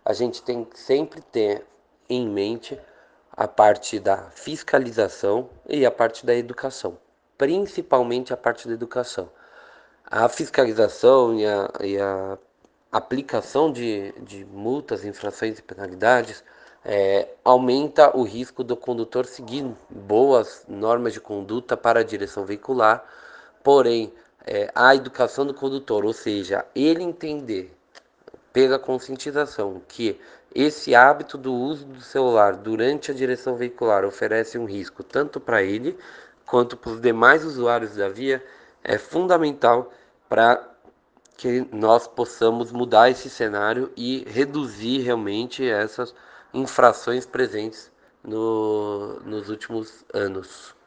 A gente tem que sempre ter em mente a parte da fiscalização e a parte da educação, principalmente a parte da educação. A fiscalização e a aplicação de multas, infrações e penalidades aumenta o risco do condutor seguir boas normas de conduta para a direção veicular, porém, a educação do condutor, ou seja, ele entender pela conscientização que esse hábito do uso do celular durante a direção veicular oferece um risco tanto para ele quanto para os demais usuários da via, é fundamental para que nós possamos mudar esse cenário e reduzir realmente essas infrações presentes nos últimos anos.